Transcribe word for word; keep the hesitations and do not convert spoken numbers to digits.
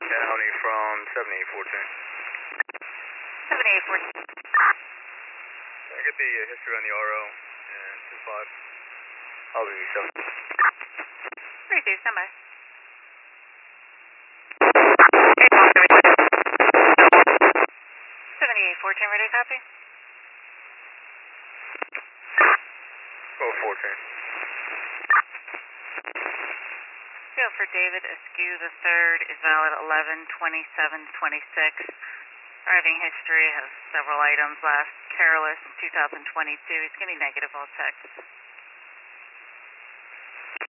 County from seventy-eight fourteen. seventy-eight fourteen. Can I get the uh, history on the R O and two five? I'll be seven. three two, stand by. seventy-eight fourteen, ready to copy? Go fourteen. Field for David Askew the third is valid eleven twenty-seven twenty-six. Driving history has several items. Last careless two thousand twenty-two. He's going to be negative all checks.